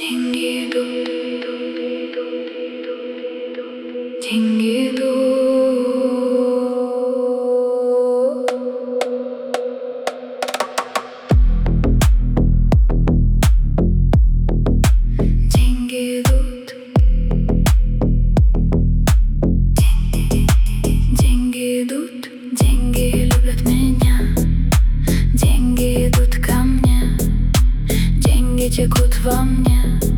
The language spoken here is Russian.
Деньги идут, деньги идут. Деньги идут, деньги идут, деньги любят меня. Деньги идут ко мне, деньги текут во мне.